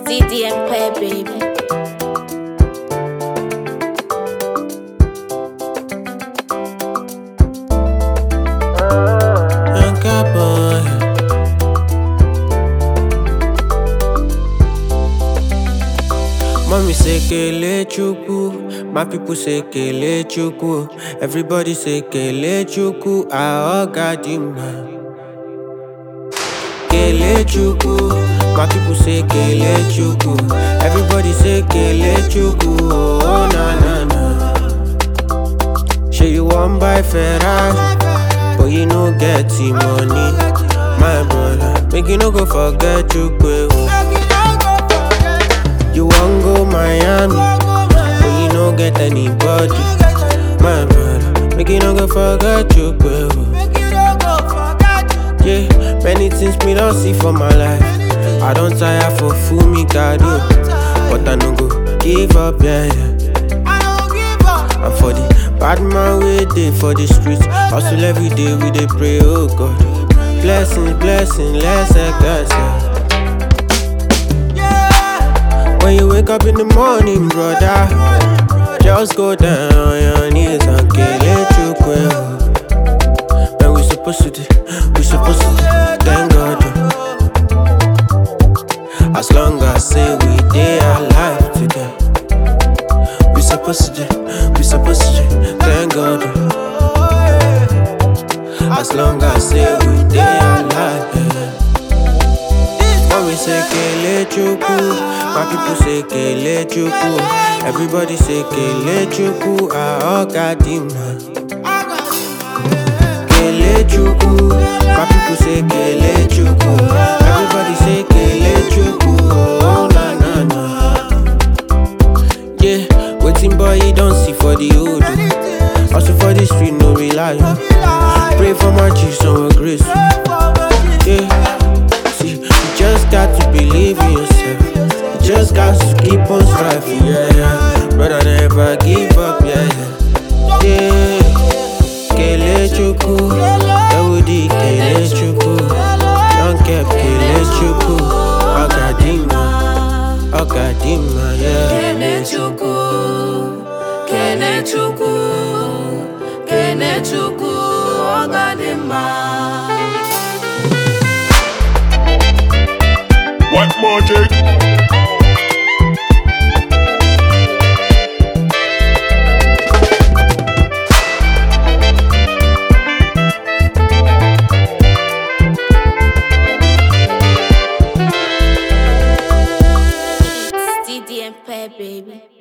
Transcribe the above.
DD Empire, baby. Mommy say Kele Chuku, my people say Kele Chuku. Everybody say Kele Chuku, I got him now. Kele Chuku, my people say Kele Chuku. Everybody say Kele Chuku, oh na na na. Say you want buy Ferrari, but you no get the money. My brother, make you no go forget Chuku. You want go Miami, but you no get anybody. My brother, make you no go forget you, girl. Yeah, many things me don't see for my life. I don't tire for fool me God, but I no go give up, yeah, yeah. And for the bad man we dey for the streets, hustle every day we dey pray, oh God. Blessings, blessings, let's bless yeah. When you wake up in the morning, brother, just go down on your knees and kill it, you quick. Man, we supposed to thank God. As long as say we dey alive today, we supposed to thank God. As long as say we dey alive, yeah. We say Kele Chuku, my people say Kele Chuku. Everybody say Kele Chuku, I got him now. Kele Chuku, my people say Kele Chuku. Everybody say Kele Chuku, oh na na na. Yeah, waiting boy you don't see for the hood. Also for the street no rely. Pray for my chiefs and grace. Yeah. Just got to believe in yourself. You just got to keep on striving, yeah, yeah. Brother, never give up, yeah, yeah. Yeah, Kele Chuku, Ewudi Kele Chuku, Young Kep Kele Chuku, Ogadima, yeah. Kele Chuku, Kele Chuku, Kele Chuku, Ogadima. What magic? DD Empire, baby.